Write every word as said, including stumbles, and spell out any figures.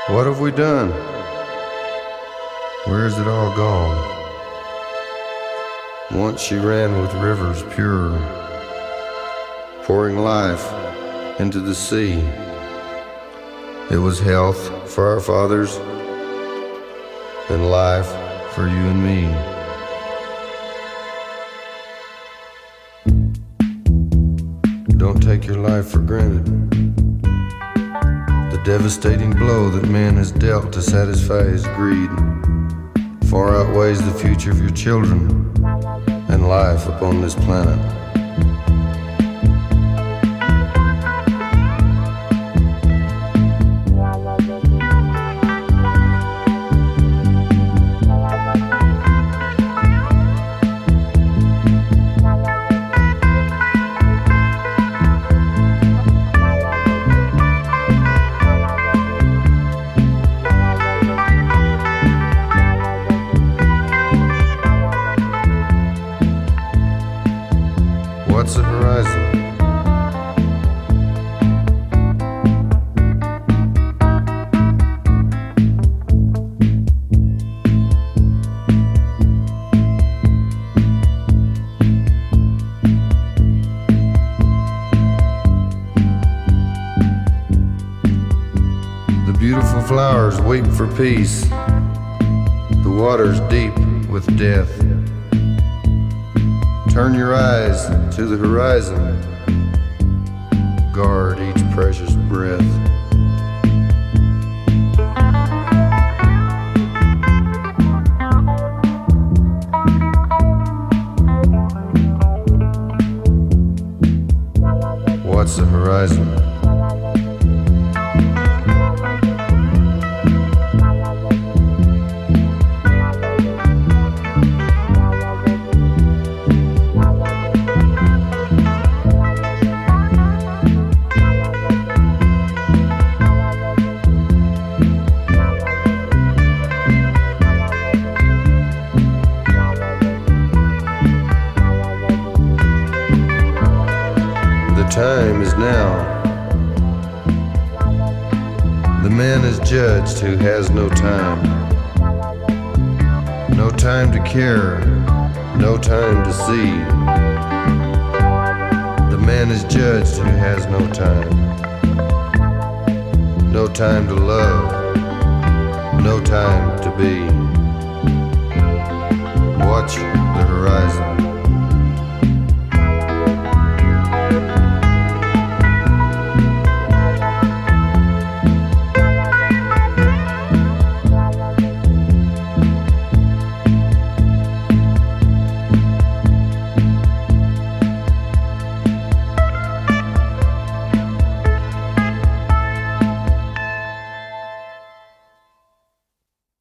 What have we done? Where's it all gone? Once she ran with rivers pure, pouring life into the sea. It was health for our fathers and life for you and me. Don't take your life for granted. The devastating blow that man has dealt to satisfy his greed far outweighs the future of your children and life upon this planet. What's the horizon? The beautiful flowers weep for peace. The water's deep with death. Turn your eyes to the horizon. Guard each precious breath. What's the horizon? The time is now. The man is judged who has no time. No time to care, no time to see. The man is judged who has no time. No time to love, no time to be. Watch the horizon.